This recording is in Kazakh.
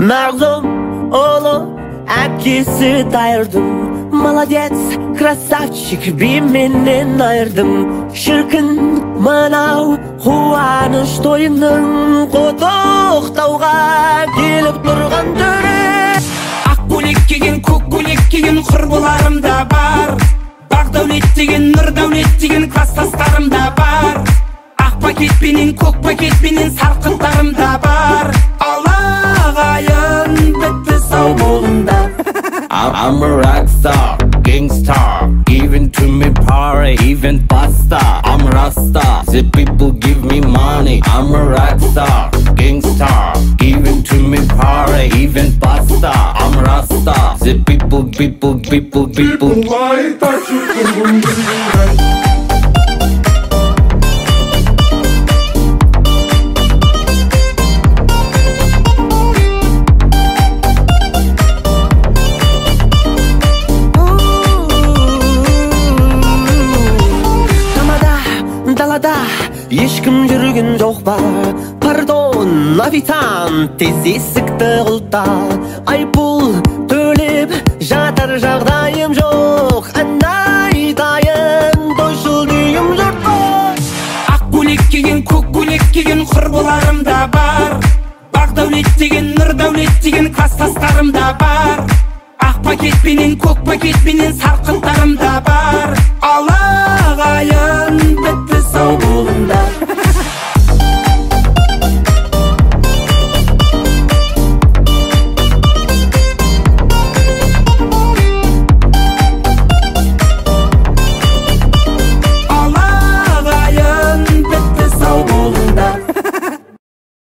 Mağlum oğlu әкесі дайырдым. Молодец, красавчик, би менен айырдым. Шіркін мынау қуаныш тойының құттықтауға келіп тұрған түрі. Ақ көйлек киген, көк көйлек киген құрбыларым да бар. Бақ дәулет деген, нұр дәулет деген класстастарым да бар. Ақ пакетпенен, көк пакетпенен сарқыттарым да бар. Алағайын бітті сау болыңдар. I'm a rock star, gangstar, giving to me power, even pasta. I'm Rasta, the people give me money. I'm a rock star, gangstar, giving to me power, even pasta. I'm Rasta, the people Why touch you? Далада ешкім жүрген жоқ ба? Пардон, официант, тез есікті құлта. Айыппұл төлеп жатар жағдайым жоқ. Ән айтайын, тойшыл күйім жұрт қой. Ақ көйлек киген, көк көйлек киген құрбыларым да бар. Бақ дәулет деген, нұр дәулет деген класстастарым да бар. Ақ пакетпенен, көк пакетпенен сарқыттарым да бар. Алағайын бітті